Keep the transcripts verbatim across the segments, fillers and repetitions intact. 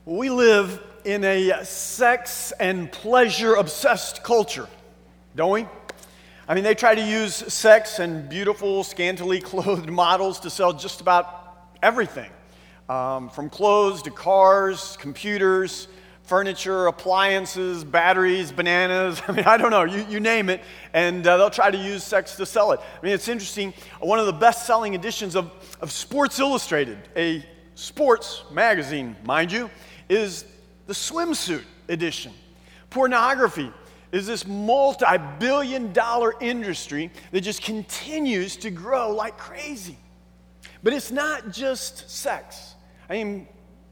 We live in a sex and pleasure obsessed culture, don't we? I mean, they try to use sex and beautiful, scantily clothed models to sell just about everything, um, from clothes to cars, computers, furniture, appliances, batteries, bananas. I mean, I don't know, you, you name it, and uh, they'll try to use sex to sell it. I mean, it's interesting. One of the best-selling editions of, of Sports Illustrated, a sports magazine, mind you, is the swimsuit edition. Pornography is this multi-billion dollar industry that just continues to grow like crazy. But it's not just sex. I mean,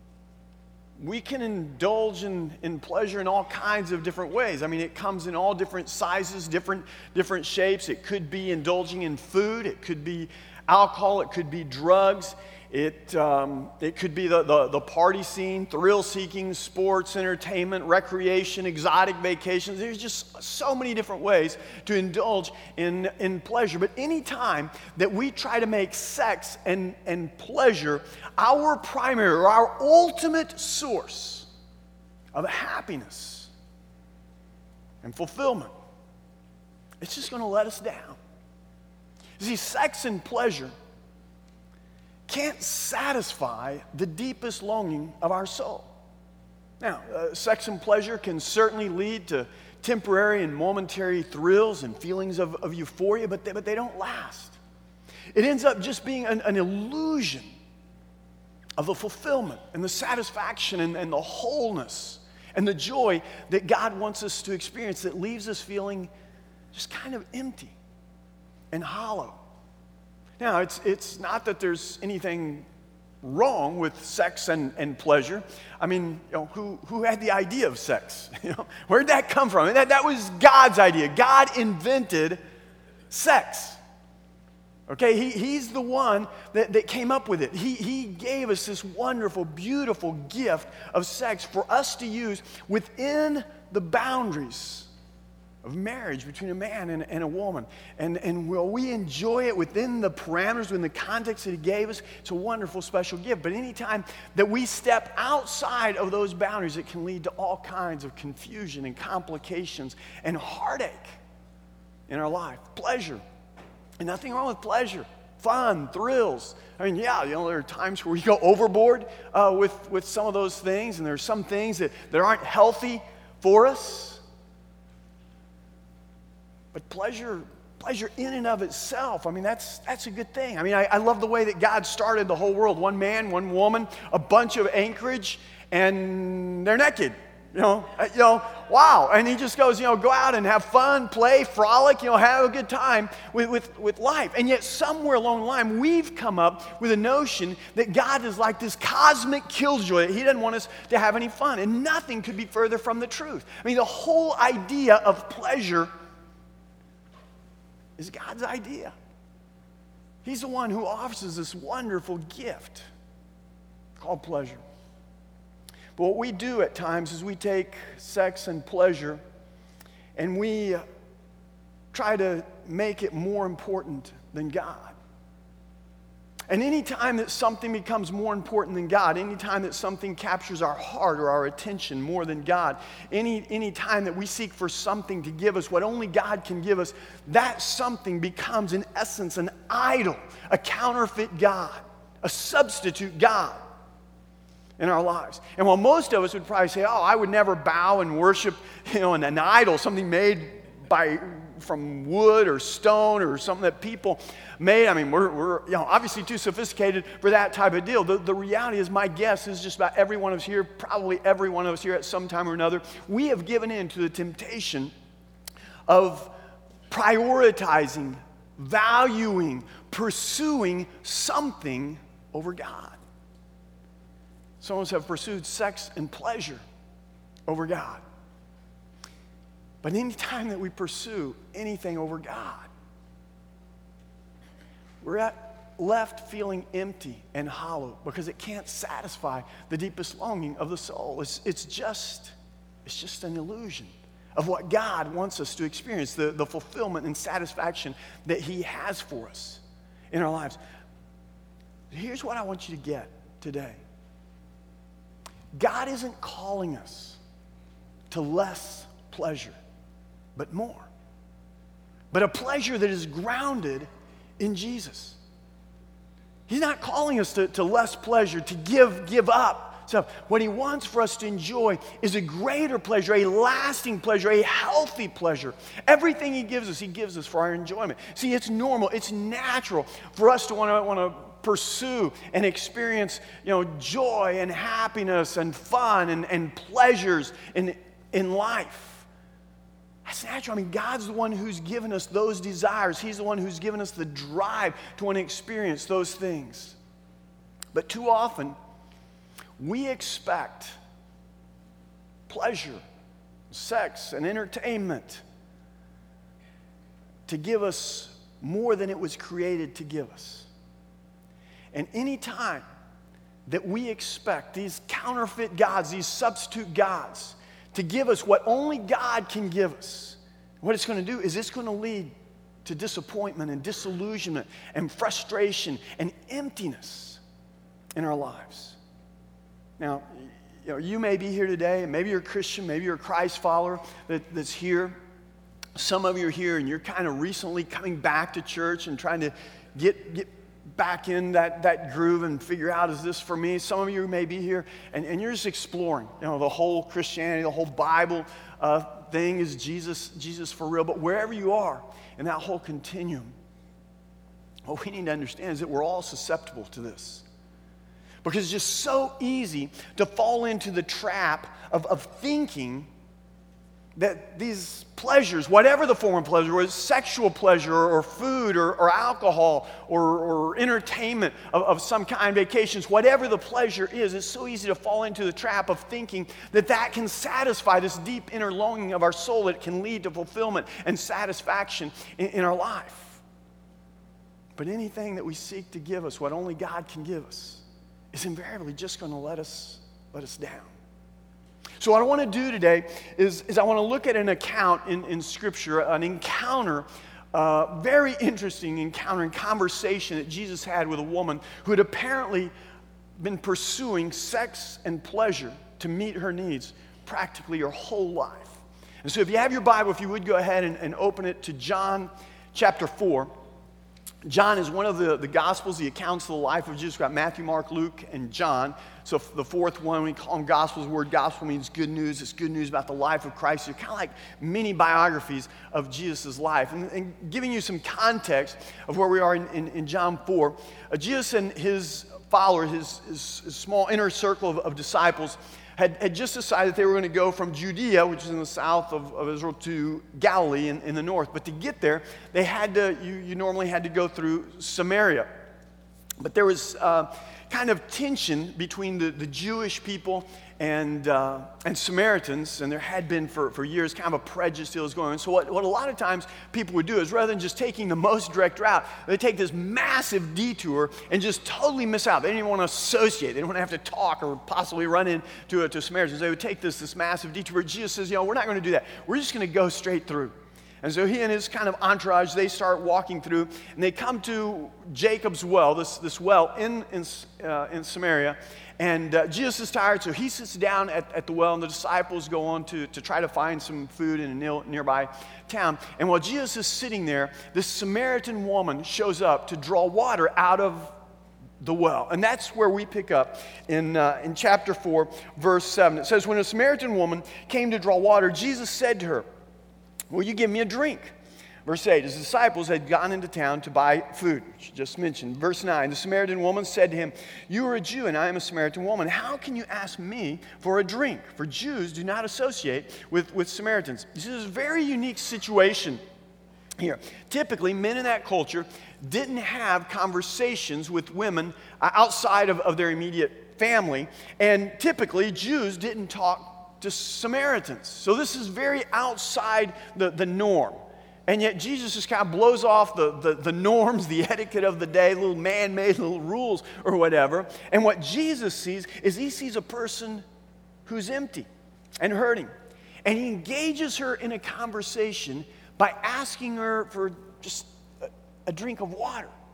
we can indulge in, in pleasure in all kinds of different ways. I mean, it comes in all different sizes, different, different shapes. It could be indulging in food. It could be alcohol. It could be drugs. It, um, it could be the, the, the party scene, thrill-seeking, sports, entertainment, recreation, exotic vacations. There's just so many different ways to indulge in, in pleasure. But any time that we try to make sex and, and pleasure our primary or our ultimate source of happiness and fulfillment, it's just going to let us down. You see, sex and pleasure can't satisfy the deepest longing of our soul. Now, uh, sex and pleasure can certainly lead to temporary and momentary thrills and feelings of, of euphoria, but they, but they don't last. It ends up just being an, an illusion of the fulfillment and the satisfaction and, and the wholeness and the joy that God wants us to experience that leaves us feeling just kind of empty and hollow. Now, it's it's not that there's anything wrong with sex and, and pleasure. I mean, you know, who who had the idea of sex? You know, where'd that come from? That, that was God's idea. God invented sex. Okay, he, he's the one that, that came up with it. He, he gave us this wonderful, beautiful gift of sex for us to use within the boundaries of marriage between a man and, and a woman. And, and will we enjoy it within the parameters, within the context that he gave us? It's a wonderful, special gift. But anytime that we step outside of those boundaries, it can lead to all kinds of confusion and complications and heartache in our life. Pleasure. And nothing wrong with pleasure. Fun, thrills. I mean, yeah, you know, there are times where we go overboard uh, with, with some of those things, and there are some things that, that aren't healthy for us. But pleasure, pleasure in and of itself, I mean, that's that's a good thing. I mean, I, I love the way that God started the whole world. One man, one woman, a bunch of anchorage, and they're naked. You know, you know, wow. And he just goes, you know, go out and have fun, play, frolic, you know, have a good time with, with, with life. And yet somewhere along the line, we've come up with a notion that God is like this cosmic killjoy. He doesn't want us to have any fun. And nothing could be further from the truth. I mean, the whole idea of pleasure is God's idea. He's the one who offers us this wonderful gift called pleasure. But what we do at times is we take sex and pleasure and we try to make it more important than God. And any time that something becomes more important than God, any time that something captures our heart or our attention more than God, any, any time that we seek for something to give us what only God can give us, that something becomes in essence an idol, a counterfeit God, a substitute God in our lives. And while most of us would probably say, oh, I would never bow and worship, you know, an, an idol, something made by from wood or stone or something that people made. I mean, we're, we're you know, obviously too sophisticated for that type of deal. The, the reality is, my guess is just about every one of us here, probably every one of us here at some time or another, we have given in to the temptation of prioritizing, valuing, pursuing something over God. Some of us have pursued sex and pleasure over God. But any time that we pursue anything over God, we're at, left feeling empty and hollow because it can't satisfy the deepest longing of the soul. It's, it's, just, it's just an illusion of what God wants us to experience, the, the fulfillment and satisfaction that He has for us in our lives. Here's what I want you to get today. God isn't calling us to less pleasure, but more. But a pleasure that is grounded in Jesus. He's not calling us to, to less pleasure, to give, give up. So what he wants for us to enjoy is a greater pleasure, a lasting pleasure, a healthy pleasure. Everything he gives us, he gives us for our enjoyment. See, it's normal, it's natural for us to want to want to pursue and experience, you know, joy and happiness and fun and, and pleasures in, in life. That's natural. I mean, God's the one who's given us those desires. He's the one who's given us the drive to want to experience those things. But too often, we expect pleasure, sex, and entertainment to give us more than it was created to give us. And any time that we expect these counterfeit gods, these substitute gods, to give us what only God can give us, what it's going to do is it's going to lead to disappointment and disillusionment and frustration and emptiness in our lives. Now, you know, you may be here today, and maybe you're a Christian, maybe you're a Christ follower that, that's here. Some of you are here, and you're kind of recently coming back to church and trying to get get back in that, that groove and figure out, is this for me? Some of you may be here, and, and you're just exploring, you know, the whole Christianity, the whole Bible uh, thing. Is Jesus, Jesus for real? But wherever you are in that whole continuum, what we need to understand is that we're all susceptible to this. Because it's just so easy to fall into the trap of, of thinking that these pleasures, whatever the form of pleasure, whether it's sexual pleasure or food or, or alcohol or, or entertainment of, of some kind, vacations, whatever the pleasure is, it's so easy to fall into the trap of thinking that that can satisfy this deep inner longing of our soul, that it can lead to fulfillment and satisfaction in, in our life. But anything that we seek to give us, what only God can give us, is invariably just going to let us, let us down. So what I want to do today is, is I want to look at an account in, in Scripture, an encounter, uh, very interesting encounter and conversation that Jesus had with a woman who had apparently been pursuing sex and pleasure to meet her needs practically her whole life. And so if you have your Bible, if you would go ahead and, and open it to John chapter four. John is one of the, the Gospels, the accounts of the life of Jesus. We've got Matthew, Mark, Luke, and John. So the fourth one, we call them Gospels. The word gospel means good news. It's good news about the life of Christ. They're kind of like mini biographies of Jesus' life. And, and giving you some context of where we are in, in, in John four, uh, Jesus and his followers, his, his, his small inner circle of, of disciples, Had, had just decided they were going to go from Judea, which is in the south of, of Israel, to Galilee in, in the north. But to get there, they had to, you, you normally had to go through Samaria. But there was uh, kind of tension between the, the Jewish people and uh, and Samaritans, and there had been for, for years kind of a prejudice that was going on. So what, what a lot of times people would do is, rather than just taking the most direct route, they take this massive detour and just totally miss out. They didn't even want to associate. They didn't want to have to talk or possibly run into a, to Samaritans. They would take this, this massive detour. Jesus says, you know, we're not going to do that. We're just going to go straight through. And so he and his kind of entourage, they start walking through, and they come to Jacob's well, this, this well in, in, uh, in Samaria. And uh, Jesus is tired, so he sits down at, at the well, and the disciples go on to, to try to find some food in a near, nearby town. And while Jesus is sitting there, this Samaritan woman shows up to draw water out of the well. And that's where we pick up in, uh, in chapter four, verse seven. It says, when a Samaritan woman came to draw water, Jesus said to her, will you give me a drink? Verse eight, his disciples had gone into town to buy food, which I just mentioned. Verse nine, the Samaritan woman said to him, you are a Jew and I am a Samaritan woman. How can you ask me for a drink? For Jews do not associate with, with Samaritans. This is a very unique situation here. Typically, men in that culture didn't have conversations with women outside of, of their immediate family. And typically, Jews didn't talk to Samaritans. So this is very outside the, the norm. And yet Jesus just kind of blows off the, the, the norms, the etiquette of the day, little man-made little rules or whatever. And what Jesus sees is he sees a person who's empty and hurting. And he engages her in a conversation by asking her for just a, a drink of water.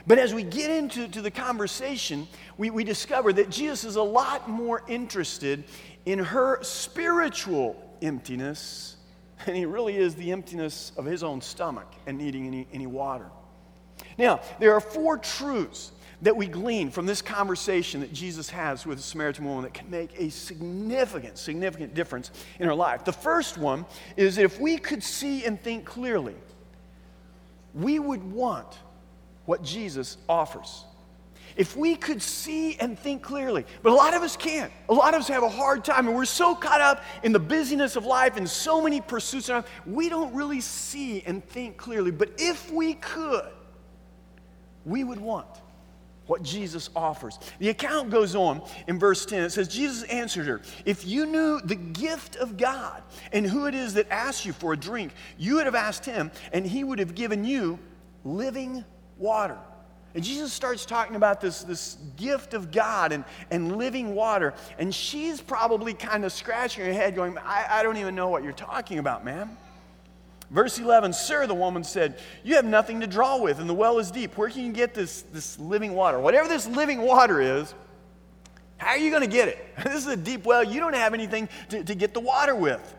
But as we get into to the conversation, we, we discover that Jesus is a lot more interested in her spiritual emptiness than he really is the emptiness of his own stomach and needing any, any water. Now, there are four truths that we glean from this conversation that Jesus has with the Samaritan woman that can make a significant, significant difference in her life. The first one is that if we could see and think clearly, we would want what Jesus offers. If we could see and think clearly, but a lot of us can't. A lot of us have a hard time, and we're so caught up in the busyness of life and so many pursuits in life, we don't really see and think clearly. But if we could, we would want what Jesus offers. The account goes on in verse ten. It says, Jesus answered her, if you knew the gift of God and who it is that asks you for a drink, you would have asked him, and he would have given you living water. And Jesus starts talking about this, this gift of God and, and living water. And she's probably kind of scratching her head going, I, I don't even know what you're talking about, ma'am. Verse eleven, sir, the woman said, you have nothing to draw with, and the well is deep. Where can you get this, this living water? Whatever this living water is, how are you going to get it? This is a deep well. You don't have anything to, to get the water with.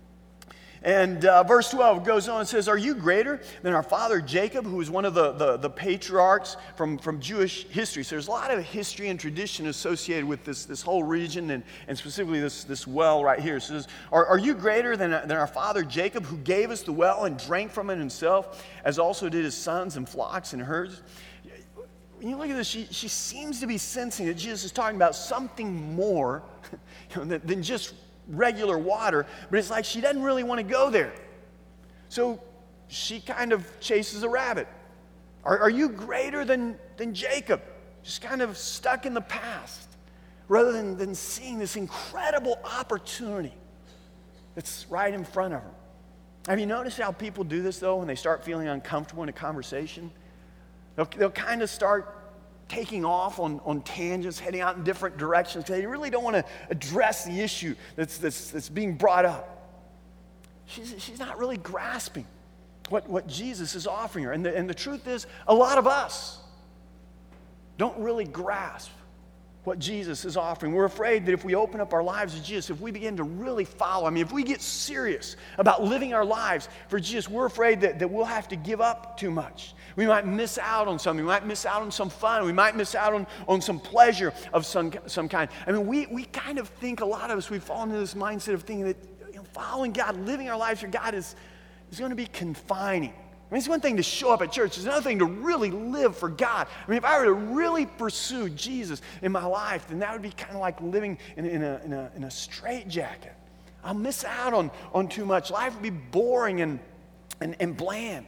And uh, verse twelve goes on and says, are you greater than our father Jacob, who was one of the, the, the patriarchs from, from Jewish history? So there's a lot of history and tradition associated with this, this whole region and, and specifically this, this well right here. It says, are, are you greater than, than our father Jacob, who gave us the well and drank from it himself, as also did his sons and flocks and herds? When you look at this, she, she seems to be sensing that Jesus is talking about something more you know, than, than just regular water, but it's like she doesn't really want to go there. So she kind of chases a rabbit. Are, are you greater than, than Jacob? Just kind of stuck in the past, rather than, than seeing this incredible opportunity that's right in front of her. Have you noticed how people do this, though, when they start feeling uncomfortable in a conversation? They'll, they'll kind of start taking off on, on tangents, heading out in different directions, because they really don't want to address the issue that's, that's, that's being brought up. She's, she's not really grasping what, what Jesus is offering her. And the, and the truth is, a lot of us don't really grasp what Jesus is offering. We're afraid that if we open up our lives to Jesus, if we begin to really follow, I mean, if we get serious about living our lives for Jesus, we're afraid that, that we'll have to give up too much. We might miss out on something. We might miss out on some fun. We might miss out on, on some pleasure of some, some kind. I mean, we, we kind of think, a lot of us, we've fallen into this mindset of thinking that you know, following God, living our lives for God is, is going to be confining. I mean, it's one thing to show up at church. It's another thing to really live for God. I mean, if I were to really pursue Jesus in my life, then that would be kind of like living in, in a, in a, in a straitjacket. I'll miss out on, on too much. Life would be boring and, and, and bland.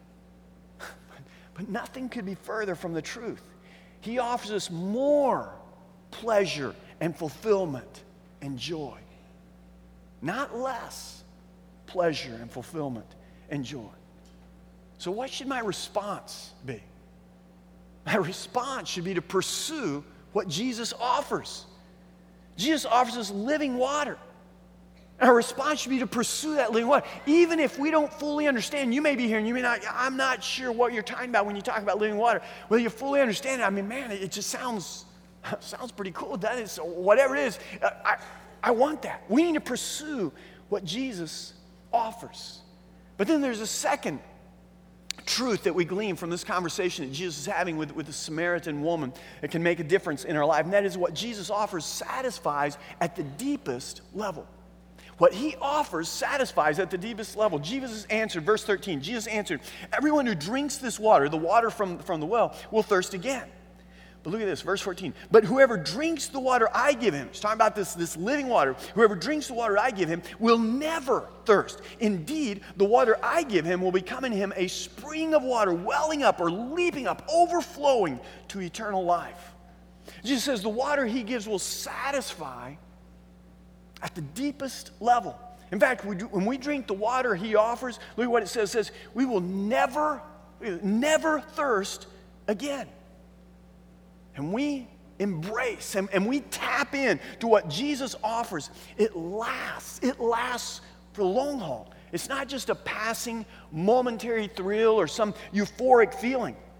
But nothing could be further from the truth. He offers us more pleasure and fulfillment and joy, not less pleasure and fulfillment and joy. So what should my response be? My response should be to pursue what Jesus offers. Jesus offers us living water. Our response should be to pursue that living water. Even if we don't fully understand, you may be here and you may not, I'm not sure what you're talking about when you talk about living water. Whether you fully understand it, I mean, man, it just sounds, sounds pretty cool, doesn't it? So whatever it is, I, I want that. We need to pursue what Jesus offers. But then there's a second truth that we glean from this conversation that Jesus is having with, with the Samaritan woman that can make a difference in our life. And that is what Jesus offers satisfies at the deepest level. What he offers satisfies at the deepest level. Jesus answered, verse thirteen, Jesus answered, everyone who drinks this water, the water from, from the well, will thirst again. But look at this, verse fourteen. But whoever drinks the water I give him, he's talking about this, this living water, whoever drinks the water I give him will never thirst. Indeed, the water I give him will become in him a spring of water, welling up or leaping up, overflowing to eternal life. Jesus says the water he gives will satisfy at the deepest level. In fact, we do, when we drink the water he offers, look at what it says. It says, we will never, never thirst again. And we embrace and, and we tap in to what Jesus offers. It lasts. It lasts for the long haul. It's not just a passing momentary thrill or some euphoric feeling.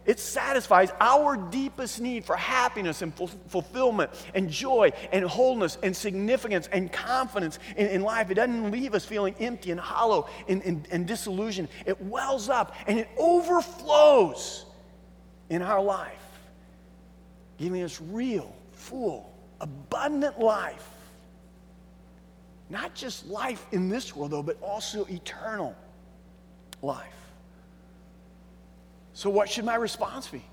It satisfies our deepest need for happiness and ful- fulfillment and joy and wholeness and significance and confidence in, in life. It doesn't leave us feeling empty and hollow and, and, and disillusioned. It wells up and it overflows in our life, giving us real, full, abundant life. Not just life in this world, though, but also eternal life. So what should my response be?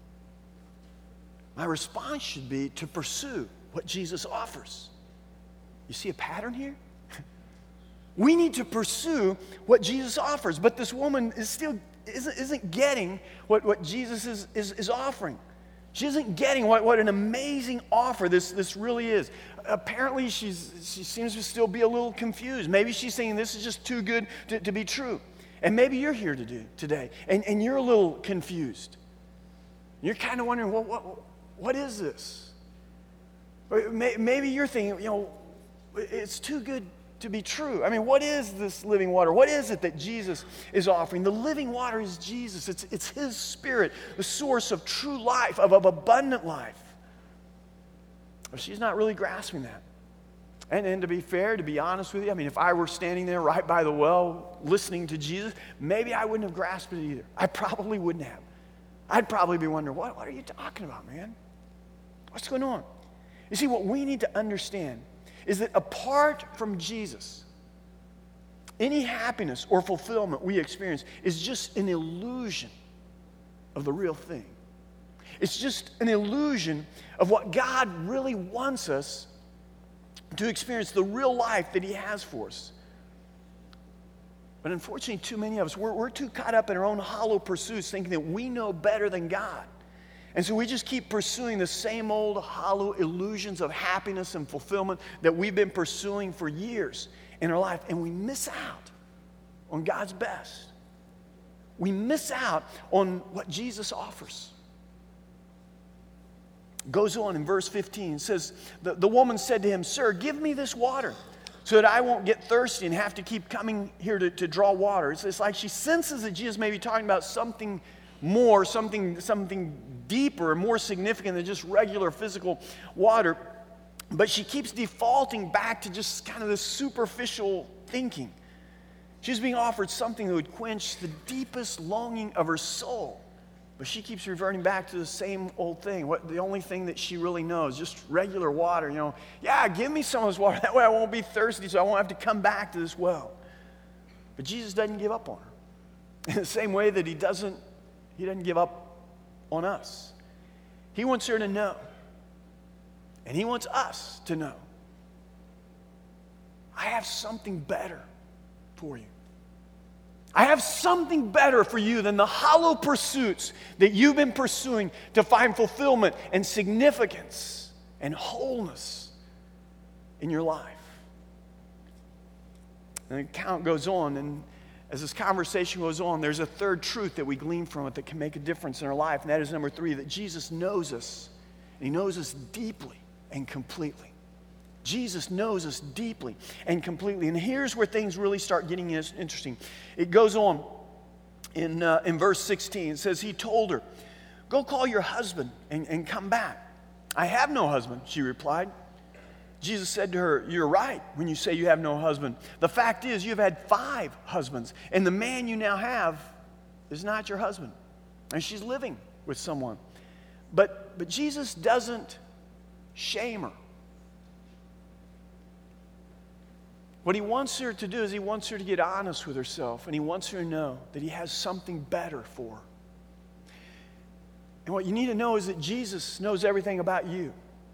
My response should be to pursue what Jesus offers. You see a pattern here? We need to pursue what Jesus offers, but this woman is still isn't, isn't getting what, what Jesus is, is, is offering. She isn't getting what, what an amazing offer this, this really is. Apparently, she's, she seems to still be a little confused. Maybe she's saying this is just too good to, to be true. And maybe you're here to do today, and, and you're a little confused. You're kind of wondering, well, what, what is this? Or maybe you're thinking, you know, it's too good to be true. I mean, what is this living water? What is it that Jesus is offering? The living water is Jesus. It's, it's His Spirit, the source of true life, of, of abundant life. But she's not really grasping that. And, and to be fair, to be honest with you, I mean, if I were standing there right by the well listening to Jesus, maybe I wouldn't have grasped it either. I probably wouldn't have. I'd probably be wondering, what, what are you talking about, man? What's going on? You see, what we need to understand is that apart from Jesus, any happiness or fulfillment we experience is just an illusion of the real thing. It's just an illusion of what God really wants us to experience, the real life that He has for us. But unfortunately, too many of us, we're, we're too caught up in our own hollow pursuits thinking that we know better than God. And so we just keep pursuing the same old hollow illusions of happiness and fulfillment that we've been pursuing for years in our life, and we miss out on God's best. We miss out on what Jesus offers. Goes on in verse fifteen, it says, the, the woman said to him, "Sir, give me this water so that I won't get thirsty and have to keep coming here to, to draw water." It's, it's like she senses that Jesus may be talking about something more, something, something deeper, more significant than just regular physical water. But she keeps defaulting back to just kind of this superficial thinking. She's being offered something that would quench the deepest longing of her soul. But she keeps reverting back to the same old thing. What the only thing that she really knows, just regular water. You know, yeah, give me some of this water. That way I won't be thirsty, so I won't have to come back to this well. But Jesus doesn't give up on her. In the same way that he doesn't, he doesn't give up on us. He wants her to know. And he wants us to know. I have something better for you. I have something better for you than the hollow pursuits that you've been pursuing to find fulfillment and significance and wholeness in your life. And the account goes on, and as this conversation goes on, there's a third truth that we glean from it that can make a difference in our life, and that is number three, that Jesus knows us, and he knows us deeply and completely. Jesus knows us deeply and completely. And here's where things really start getting interesting. It goes on in, uh, in verse sixteen. It says, he told her, "Go call your husband and, and come back." "I have no husband," she replied. Jesus said to her, "You're right when you say you have no husband. The fact is, you've had five husbands, and the man you now have is not your husband." And she's living with someone. But, but Jesus doesn't shame her. What he wants her to do is he wants her to get honest with herself, and he wants her to know that he has something better for her. And what you need to know is that Jesus knows everything about you.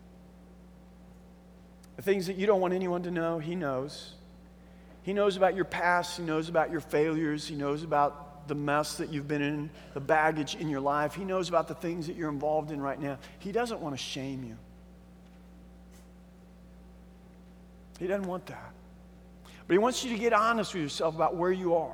The things that you don't want anyone to know, he knows. He knows about your past. He knows about your failures. He knows about the mess that you've been in, the baggage in your life. He knows about the things that you're involved in right now. He doesn't want to shame you. He doesn't want that. But he wants you to get honest with yourself about where you are.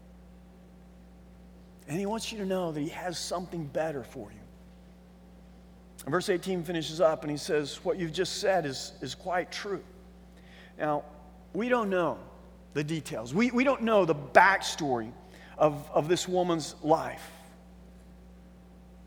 And he wants you to know that he has something better for you. And verse eighteen finishes up and he says, what you've just said is, is quite true. Now, we don't know the details. We, we don't know the backstory of, of this woman's life.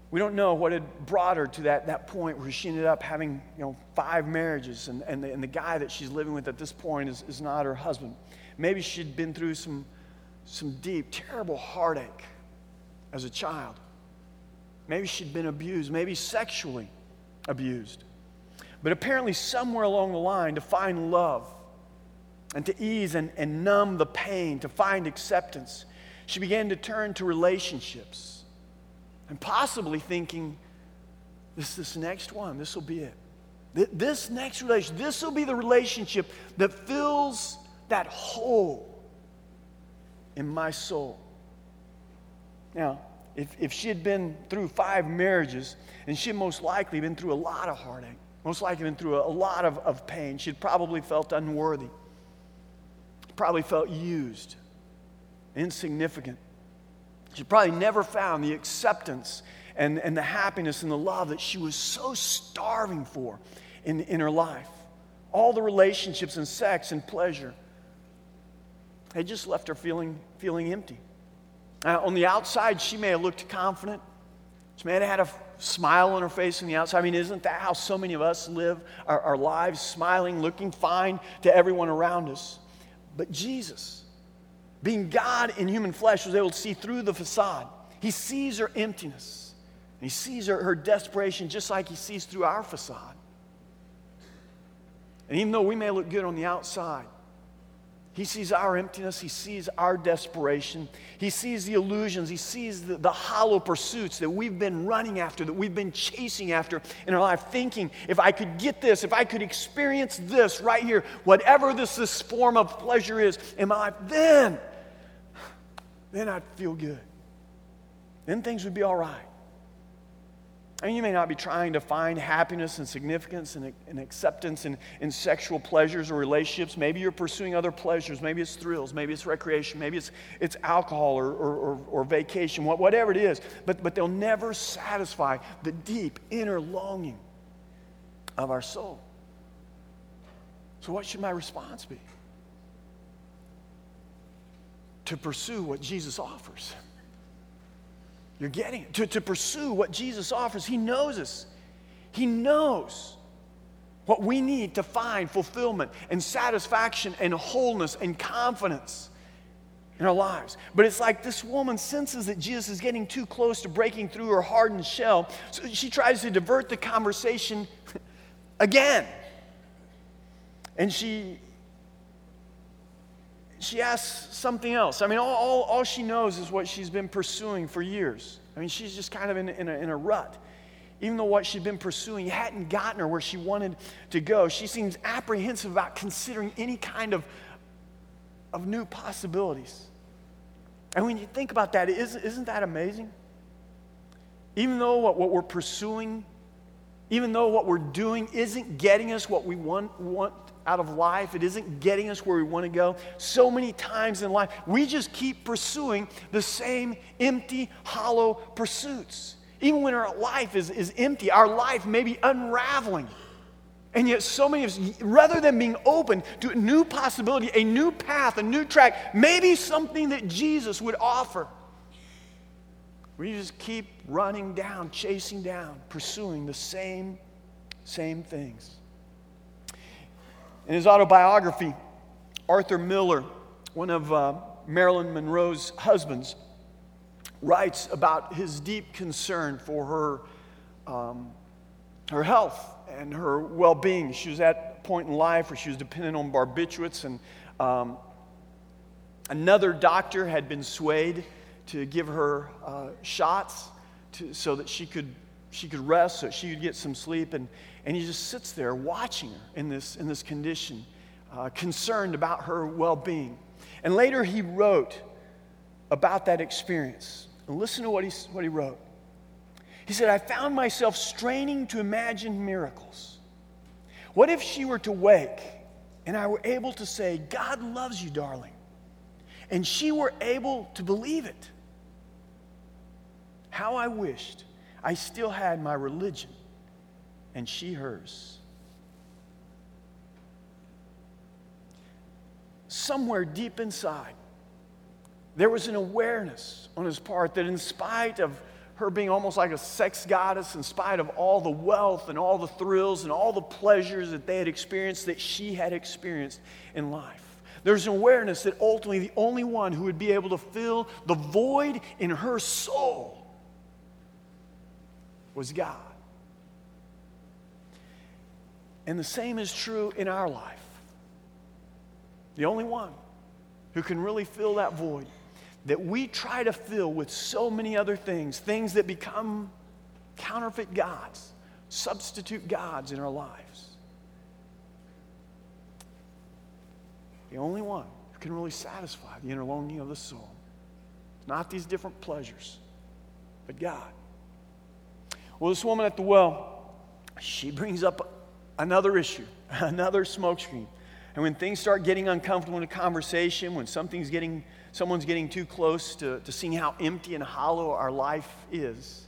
We don't know what had brought her to that, that point where she ended up having, you know, five marriages, and, and, the, and the guy that she's living with at this point is, is not her husband. Maybe she'd been through some, some deep, terrible heartache as a child. Maybe she'd been abused, maybe sexually abused. But apparently somewhere along the line, to find love and to ease and, and numb the pain, to find acceptance, she began to turn to relationships. And possibly thinking, this, this next one, this will be it. This next relationship, this will be the relationship that fills that hole in my soul. Now, if, if she had been through five marriages, and she had most likely been through a lot of heartache, most likely been through a, a lot of, of pain, she'd probably felt unworthy, probably felt used, insignificant. She probably never found the acceptance and, and the happiness and the love that she was so starving for in, in her life. All the relationships and sex and pleasure had just left her feeling, feeling empty. Uh, on the outside, she may have looked confident. She may have had a f- smile on her face on the outside. I mean, isn't that how so many of us live our, our lives, smiling, looking fine to everyone around us? But Jesus, being God in human flesh, was able to see through the facade. He sees her emptiness. And he sees her, her desperation just like he sees through our facade. And even though we may look good on the outside, he sees our emptiness. He sees our desperation. He sees the illusions. He sees the, the hollow pursuits that we've been running after, that we've been chasing after in our life, thinking, if I could get this, if I could experience this right here, whatever this, this form of pleasure is in my life, then then I'd feel good. Then things would be all right. I mean, you may not be trying to find happiness and significance and, and acceptance in, in sexual pleasures or relationships. Maybe you're pursuing other pleasures. Maybe it's thrills. Maybe it's recreation. Maybe it's, it's alcohol or, or, or, or vacation, whatever it is. But, but they'll never satisfy the deep inner longing of our soul. So what should my response be? To pursue what Jesus offers. You're getting it. To, to pursue what Jesus offers. He knows us. He knows what we need to find fulfillment and satisfaction and wholeness and confidence in our lives. But it's like this woman senses that Jesus is getting too close to breaking through her hardened shell. So she tries to divert the conversation again. And she... She asks something else. I mean, all, all, all she knows is what she's been pursuing for years. I mean, she's just kind of in, in, a, in a rut. Even though what she'd been pursuing hadn't gotten her where she wanted to go, she seems apprehensive about considering any kind of, of new possibilities. And when you think about that, isn't, isn't that amazing? Even though what, what we're pursuing, even though what we're doing isn't getting us what we want, want out of life, it isn't getting us where we want to go, so many times in life, we just keep pursuing the same empty, hollow pursuits. Even when our life is, is empty, our life may be unraveling. And yet so many of us, rather than being open to a new possibility, a new path, a new track, maybe something that Jesus would offer, we just keep running down, chasing down, pursuing the same, same things. In his autobiography, Arthur Miller, one of uh, Marilyn Monroe's husbands, writes about his deep concern for her, um, her health and her well-being. She was at a point in life where she was dependent on barbiturates, and um, another doctor had been swayed to give her uh, shots to, so that she could she could rest, so that she could get some sleep. And, and he just sits there watching her in this, in this condition, uh, concerned about her well-being. And later he wrote about that experience. And listen to what he, what he wrote. He said, I found myself straining to imagine miracles. What if she were to wake and I were able to say, God loves you, darling, and she were able to believe it? How I wished I still had my religion and she hers. Somewhere deep inside, there was an awareness on his part that in spite of her being almost like a sex goddess in spite of all the wealth and all the thrills and all the pleasures that they had experienced, that she had experienced in life. There's an awareness that ultimately the only one who would be able to fill the void in her soul was God. And the same is true in our life. The only one who can really fill that void that we try to fill with so many other things, things that become counterfeit gods, substitute gods in our lives. The only one who can really satisfy the inner longing of the soul. Not these different pleasures, but God. Well, this woman at the well, she brings up another issue, another smokescreen. And when things start getting uncomfortable in a conversation, when something's getting, someone's getting too close to, to seeing how empty and hollow our life is,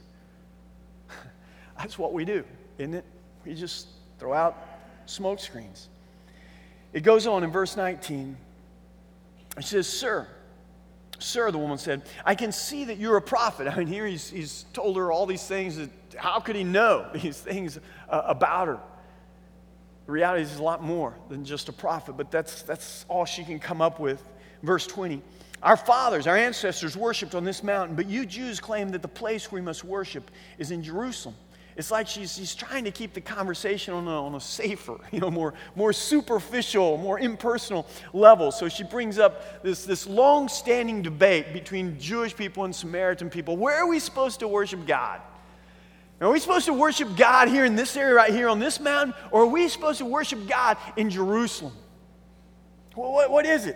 that's what we do, isn't it? We just throw out smoke screens. It goes on in verse nineteen. It says, Sir, Sir, the woman said, I can see that you're a prophet. I mean, here he's, he's told her all these things. That, how could he know these things uh, about her? The reality is a lot more than just a prophet, but that's, that's all she can come up with. Verse twenty, our fathers, our ancestors worshipped on this mountain, but you Jews claim that the place where we must worship is in Jerusalem. It's like she's, she's trying to keep the conversation on a, on a safer, you know, more, more superficial, more impersonal level. So she brings up this, this long-standing debate between Jewish people and Samaritan people. Where are we supposed to worship God? Are we supposed to worship God here in this area right here on this mountain, or are we supposed to worship God in Jerusalem? Well, what, what is it?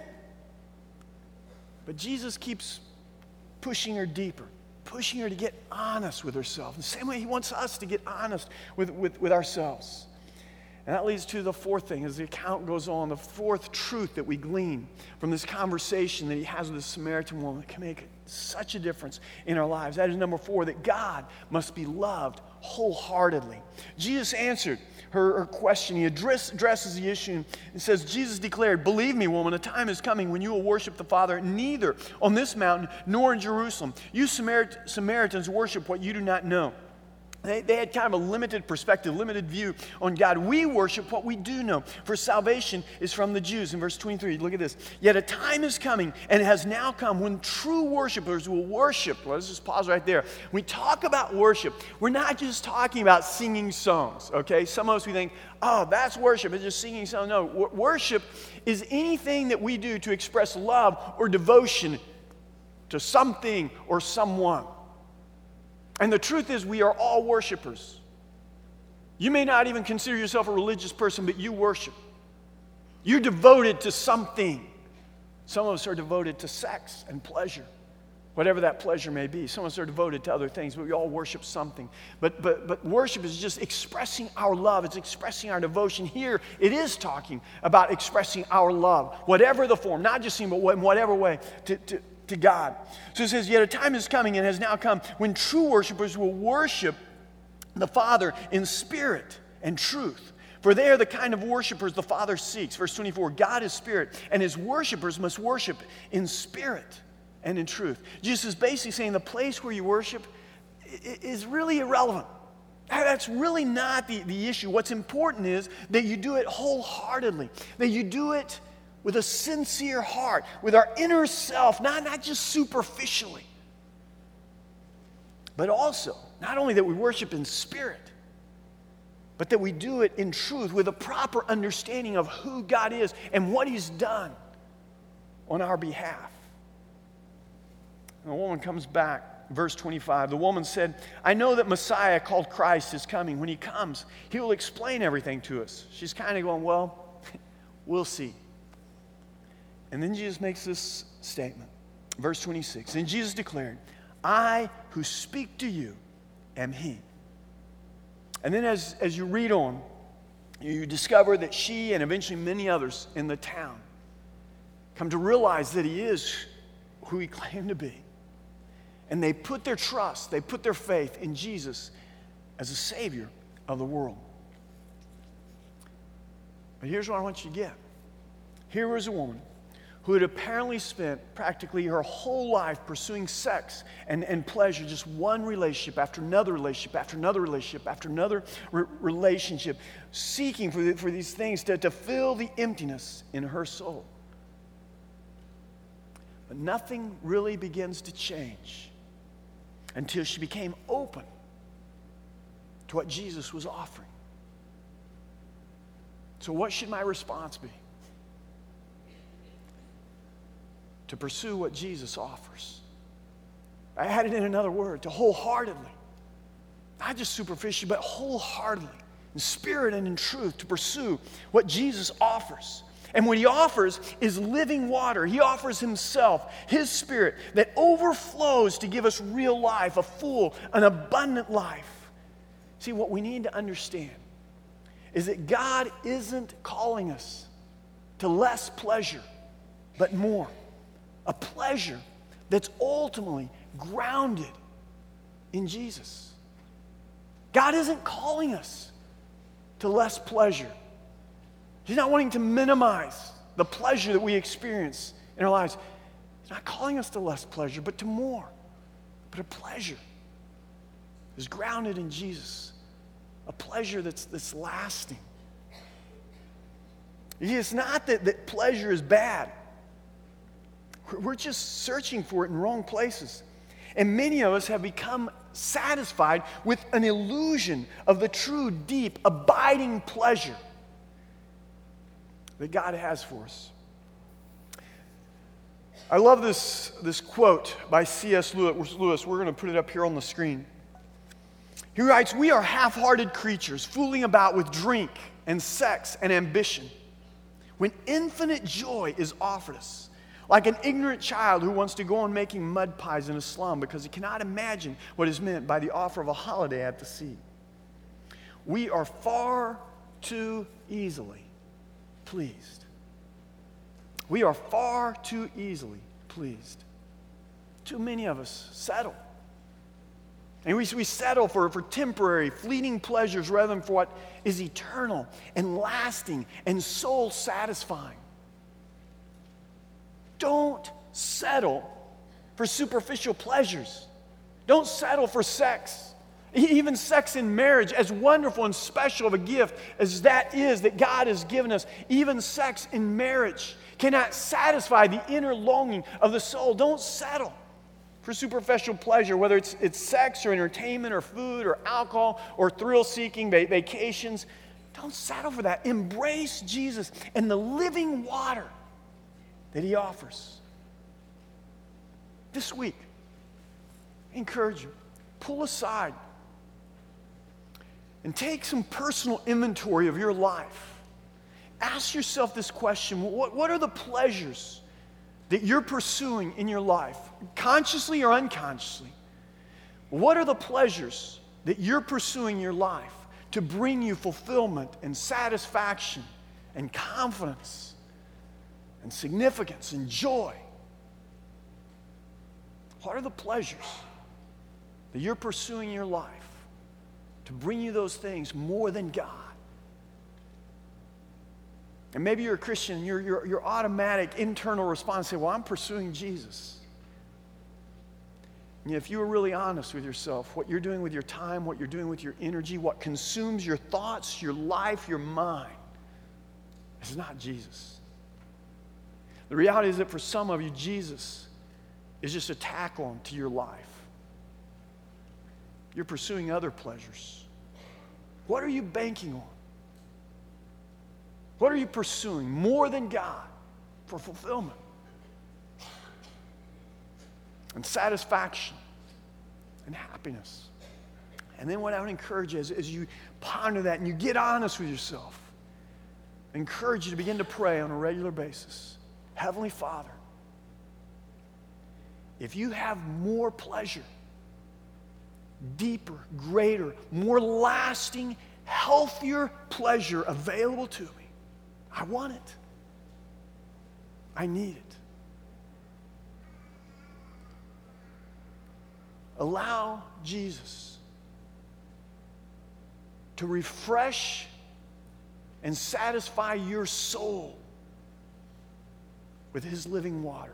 But Jesus keeps pushing her deeper, pushing her to get honest with herself. The same way he wants us to get honest with, with, with ourselves. And that leads to the fourth thing as the account goes on, the fourth truth that we glean from this conversation that he has with the Samaritan woman that can make such a difference in our lives. That is number four, that God must be loved wholeheartedly. Jesus answered her, her question. He address, addresses the issue and says, Jesus declared, believe me, woman, a time is coming when you will worship the Father neither on this mountain nor in Jerusalem. You Samarit- Samaritans worship what you do not know. They, they had kind of a limited perspective, limited view on God. We worship what we do know, for salvation is from the Jews. In verse twenty-three, look at this. Yet a time is coming, and it has now come, when true worshipers will worship. Well, let's just pause right there. When we talk about worship, we're not just talking about singing songs, okay? Some of us, we think, oh, that's worship, it's just singing songs. No, w- worship is anything that we do to express love or devotion to something or someone. And the truth is, we are all worshipers. You may not even consider yourself a religious person, but you worship. You're devoted to something. Some of us are devoted to sex and pleasure, whatever that pleasure may be. Some of us are devoted to other things, but we all worship something. But, but, but worship is just expressing our love. It's expressing our devotion. Here, it is talking about expressing our love, whatever the form, not just sing, but in whatever way, to, to to God. So it says, yet a time is coming and has now come when true worshipers will worship the Father in spirit and truth. For they are the kind of worshipers the Father seeks. Verse twenty-four, God is spirit, and his worshipers must worship in spirit and in truth. Jesus is basically saying the place where you worship is really irrelevant. That's really not the, the issue. What's important is that you do it wholeheartedly, that you do it with a sincere heart, with our inner self, not, not just superficially, but also, not only that we worship in spirit, but that we do it in truth with a proper understanding of who God is and what he's done on our behalf. And the woman comes back, verse twenty-five. The woman said, I know that Messiah, called Christ, is coming. When he comes, he will explain everything to us. She's kind of going, well, we'll see. And then Jesus makes this statement, verse twenty-six. And Jesus declared, I who speak to you am he. And then as, as you read on, you discover that she and eventually many others in the town come to realize that he is who he claimed to be. And they put their trust, they put their faith in Jesus as a Savior of the world. But here's what I want you to get. Here was a woman who had apparently spent practically her whole life pursuing sex and, and pleasure, just one relationship after another relationship, after another relationship, after another re- relationship, seeking for, the, for these things to, to fill the emptiness in her soul. But nothing really begins to change until she became open to what Jesus was offering. So what should my response be? To pursue what Jesus offers. I added in another word, to wholeheartedly. Not just superficially, but wholeheartedly, in spirit and in truth, to pursue what Jesus offers. And what he offers is living water. He offers himself, his spirit, that overflows to give us real life, a full, an abundant life. See, what we need to understand is that God isn't calling us to less pleasure, but more. A pleasure that's ultimately grounded in Jesus. God isn't calling us to less pleasure. He's not wanting to minimize the pleasure that we experience in our lives. He's not calling us to less pleasure, but to more. But a pleasure is grounded in Jesus. A pleasure that's, that's lasting. It's not that, that pleasure is bad. We're just searching for it in wrong places. And many of us have become satisfied with an illusion of the true, deep, abiding pleasure that God has for us. I love this, this quote by C S Lewis. We're going to put it up here on the screen. He writes, "We are half-hearted creatures, fooling about with drink and sex and ambition, when infinite joy is offered us. Like an ignorant child who wants to go on making mud pies in a slum because he cannot imagine what is meant by the offer of a holiday at the sea. We are far too easily pleased. We are far too easily pleased. Too many of us settle. And we, we settle for, for temporary, fleeting pleasures rather than for what is eternal and lasting and soul satisfying. Don't settle for superficial pleasures. Don't settle for sex. Even sex in marriage, as wonderful and special of a gift as that is that God has given us, even sex in marriage cannot satisfy the inner longing of the soul. Don't settle for superficial pleasure, whether it's, it's sex or entertainment or food or alcohol or thrill-seeking vacations. Don't settle for that. Embrace Jesus and the living water that he offers. This week, I encourage you, pull aside and take some personal inventory of your life. Ask yourself this question: what, what are the pleasures that you're pursuing in your life, consciously or unconsciously? What are the pleasures that you're pursuing in your life to bring you fulfillment and satisfaction and confidence and significance and joy? What are the pleasures that you're pursuing in your life to bring you those things more than God? And maybe you're a Christian and your, your, your automatic internal response is, well, I'm pursuing Jesus. And if you were really honest with yourself, what you're doing with your time, what you're doing with your energy, what consumes your thoughts, your life, your mind, is not Jesus. The reality is that for some of you, Jesus is just a tack on to your life. You're pursuing other pleasures. What are you banking on? What are you pursuing more than God for fulfillment and satisfaction and happiness? And then what I would encourage you as, as you ponder that and you get honest with yourself, I encourage you to begin to pray on a regular basis. Heavenly Father, if you have more pleasure, deeper, greater, more lasting, healthier pleasure available to me, I want it. I need it. Allow Jesus to refresh and satisfy your soul with his living water.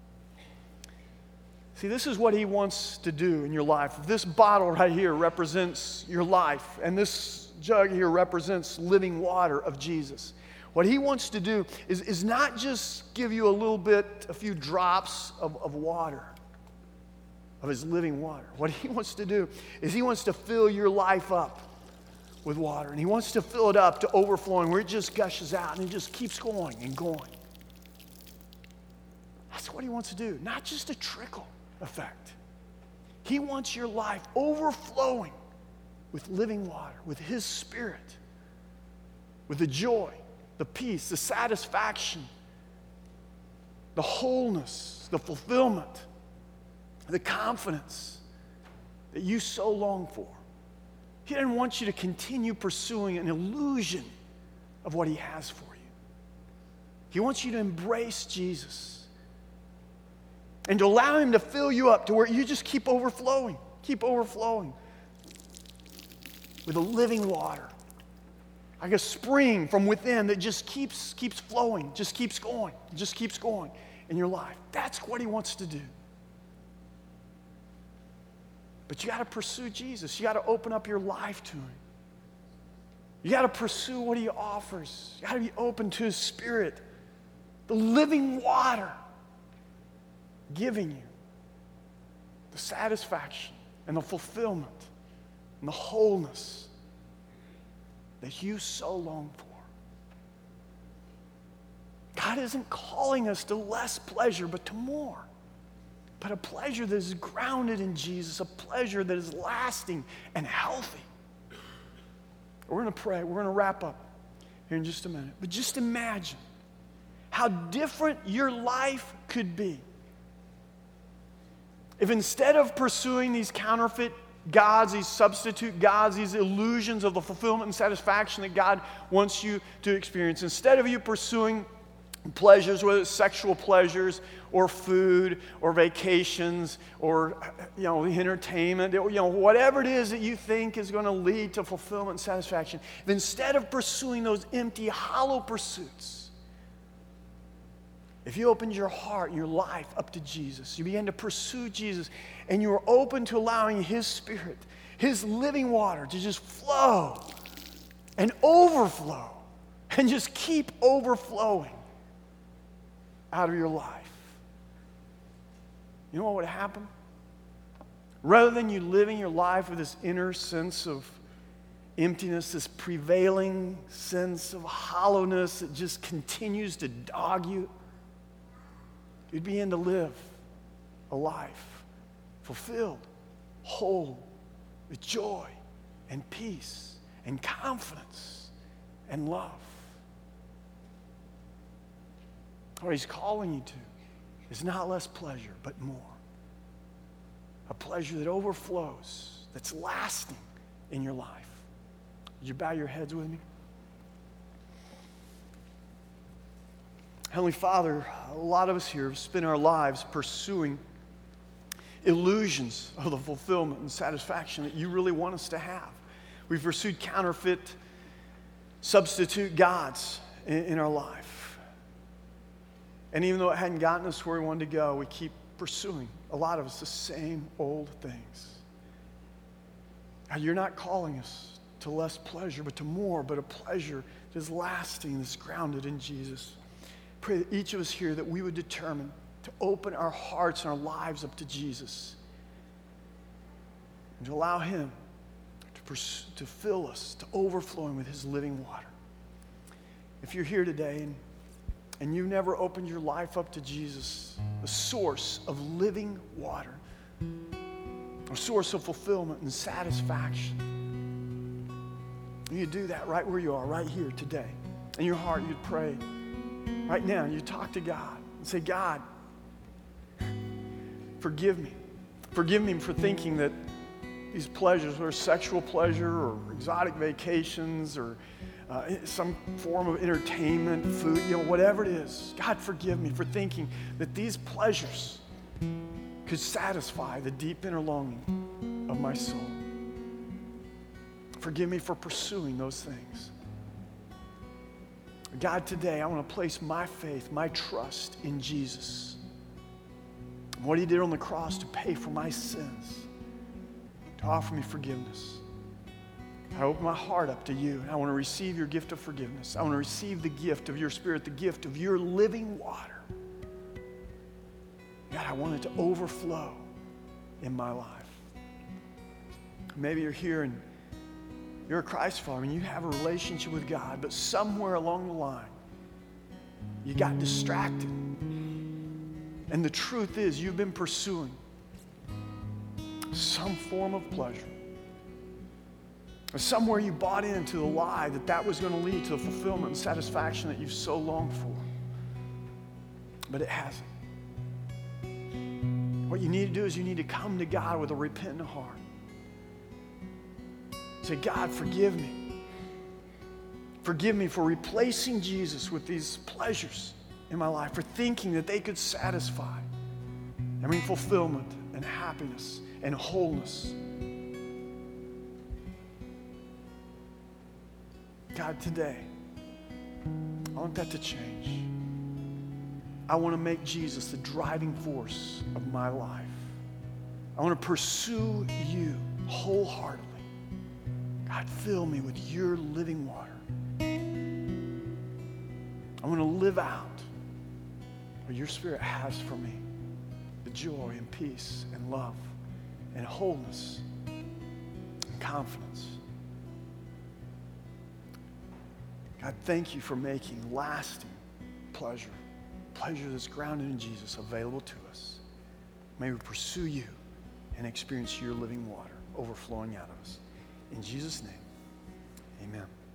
See, this is what he wants to do in your life. This bottle right here represents your life, and this jug here represents living water of Jesus. What he wants to do is, is not just give you a little bit, a few drops of, of water, of his living water. What he wants to do is he wants to fill your life up with water, and he wants to fill it up to overflowing where it just gushes out and it just keeps going and going. That's what he wants to do, not just a trickle effect. He wants your life overflowing with living water, with his Spirit, with the joy, the peace, the satisfaction, the wholeness, the fulfillment, the confidence that you so long for. He doesn't want you to continue pursuing an illusion of what he has for you. He wants you to embrace Jesus and to allow him to fill you up to where you just keep overflowing, keep overflowing with a living water, like a spring from within that just keeps, keeps flowing, just keeps going, just keeps going in your life. That's what he wants to do. But you got to pursue Jesus. You got to open up your life to him. You got to pursue what he offers. You got to be open to his Spirit, the living water, giving you the satisfaction and the fulfillment and the wholeness that you so long for. God isn't calling us to less pleasure, but to more. But a pleasure that is grounded in Jesus, a pleasure that is lasting and healthy. We're going to pray. We're going to wrap up here in just a minute. But just imagine how different your life could be if instead of pursuing these counterfeit gods, these substitute gods, these illusions of the fulfillment and satisfaction that God wants you to experience, instead of you pursuing pleasures, whether it's sexual pleasures or food or vacations or, you know, entertainment, you know, whatever it is that you think is going to lead to fulfillment and satisfaction, if instead of pursuing those empty, hollow pursuits, if you opened your heart and your life up to Jesus, you began to pursue Jesus, and you were open to allowing his Spirit, his living water to just flow and overflow and just keep overflowing out of your life, you know what would happen? Rather than you living your life with this inner sense of emptiness, this prevailing sense of hollowness that just continues to dog you, you'd begin to live a life fulfilled, whole, with joy and peace and confidence and love. What he's calling you to is not less pleasure, but more. A pleasure that overflows, that's lasting in your life. Would you bow your heads with me? Heavenly Father, a lot of us here have spent our lives pursuing illusions of the fulfillment and satisfaction that you really want us to have. We've pursued counterfeit, substitute gods in, in our life. And even though it hadn't gotten us where we wanted to go, we keep pursuing, a lot of us, the same old things. God, you're not calling us to less pleasure, but to more, but a pleasure that is lasting, that's grounded in Jesus. Pray that each of us here, that we would determine to open our hearts and our lives up to Jesus and to allow him to, pers- to fill us, to overflowing with his living water. If you're here today and, and you've never opened your life up to Jesus, the source of living water, a source of fulfillment and satisfaction, you do that right where you are, right here today. In your heart, you'd pray. Right now, you talk to God and say, God, forgive me. Forgive me for thinking that these pleasures, whether sexual pleasure or exotic vacations or uh, some form of entertainment, food, you know, whatever it is, God, forgive me for thinking that these pleasures could satisfy the deep inner longing of my soul. Forgive me for pursuing those things. God, today I want to place my faith, my trust in Jesus. What he did on the cross to pay for my sins, to offer me forgiveness. I open my heart up to you. I want to receive your gift of forgiveness. I want to receive the gift of your Spirit, the gift of your living water. God, I want it to overflow in my life. Maybe you're here and you're a Christ follower and you have a relationship with God, but somewhere along the line, you got distracted. And the truth is, you've been pursuing some form of pleasure. Or somewhere you bought into the lie that that was going to lead to the fulfillment and satisfaction that you've so longed for. But it hasn't. What you need to do is you need to come to God with a repentant heart. Say, God, forgive me. Forgive me for replacing Jesus with these pleasures in my life, for thinking that they could satisfy and bring fulfillment and happiness and wholeness. God, today, I want that to change. I want to make Jesus the driving force of my life. I want to pursue you wholeheartedly. God, fill me with your living water. I want to live out what your Spirit has for me, the joy and peace and love and wholeness and confidence. God, thank you for making lasting pleasure, pleasure that's grounded in Jesus, available to us. May we pursue you and experience your living water overflowing out of us. In Jesus' name, amen.